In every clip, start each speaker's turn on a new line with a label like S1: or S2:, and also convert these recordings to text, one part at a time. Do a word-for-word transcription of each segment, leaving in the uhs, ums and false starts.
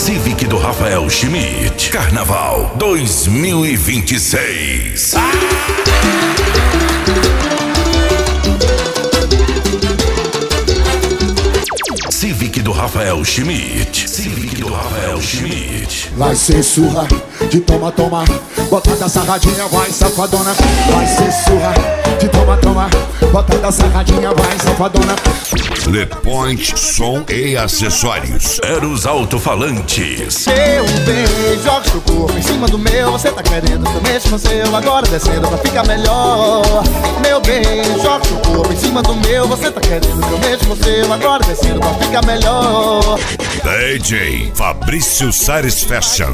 S1: Civic do Rafael Schmidt. Carnaval dois mil e vinte e seis. Ah! Civic do Rafael Schmidt. Civic do Rafael Schmidt.
S2: Vai ser surra de toma, toma, botada sarradinha, vai safadona. Vai ser surra de toma, toma, botada sarradinha, vai safadona.
S1: Le Point Som e Acessórios. Eros Alto-Falantes.
S3: Meu bem, joga seu corpo em cima do meu. Você tá querendo que eu mexa no seu, agora descendo pra ficar melhor. Meu bem, joga seu corpo em cima do meu. Você tá querendo que eu mexa no seu, agora descendo pra ficar melhor.
S1: D J Fabrício Sares Fashion.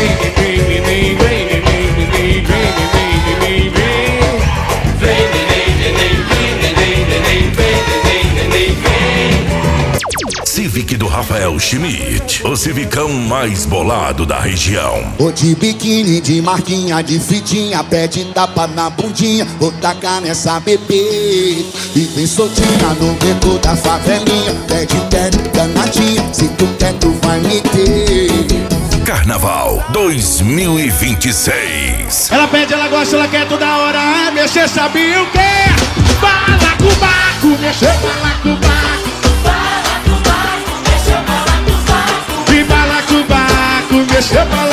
S1: Civic do Rafael Schmidt. O civicão mais bolado da região.
S2: Ô de biquíni, de marquinha, de fitinha, pede tapa na bundinha, vou tacar nessa bebê. E vem soltinha no beco da favelinha, pede pede danadinha, se tu quer tu vai me ter.
S1: Carnaval dois mil e vinte e seis.
S4: Ela pede, ela gosta, ela quer toda hora mexer, sabe o quê? Balacobaco, mexer, balacobaco. Balacobaco, mexer, balacobaco. E balacobaco, mexer, balacobaco.